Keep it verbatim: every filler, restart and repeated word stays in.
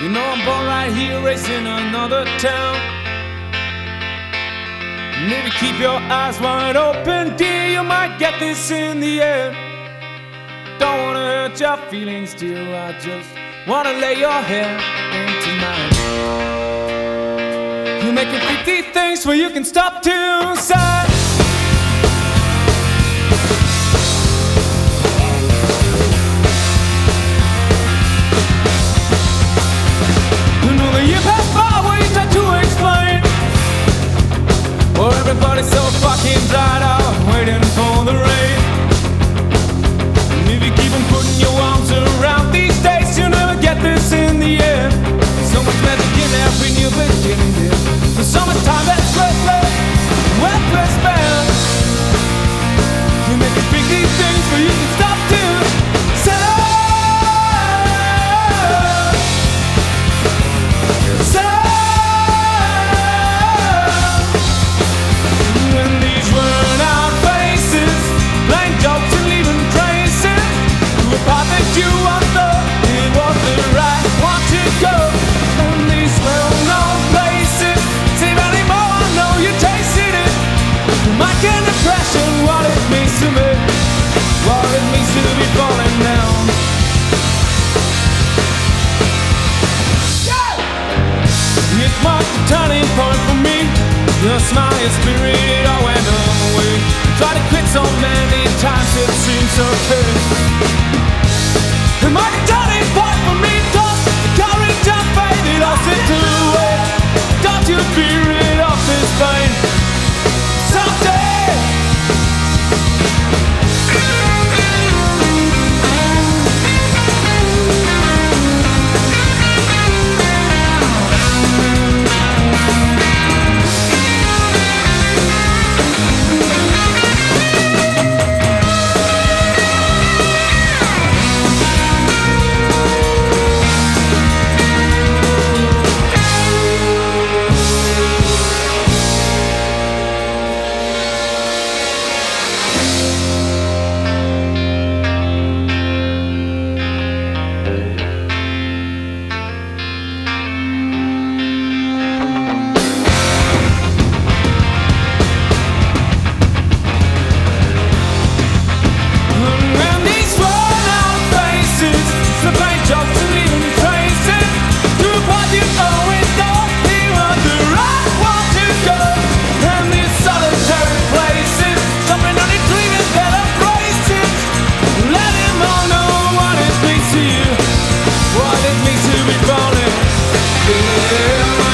You know I'm born right here, racing another town. Maybe keep your eyes wide open, dear, you might get this in the air. Don't wanna hurt your feelings, dear, I just wanna lay your hair in tonight. You're making fifty things where you can stop to sigh. Everybody's so fucking dried out, waiting for the rain. And if you keep on putting your arms around these days, you'll never get this in the end. So much magic in every new beginning, dear. There's so much time that's worthless, worthless spent. You make it big these things where you can stop to settle. Settle. You are the, it was the right one to go. And these well-known places, save anymore, I know you tasted it. My kind of impression, what it means to me, what it means to be falling down. Yeah! It marked the turning point for me. Your smile, your spirit, it all went away. Tried to quit so many times, it seems okay. The market turning point for me, tossed the courage and faith, it all slipped away. Don't you be rid of this pain someday. What it means to be falling, yeah.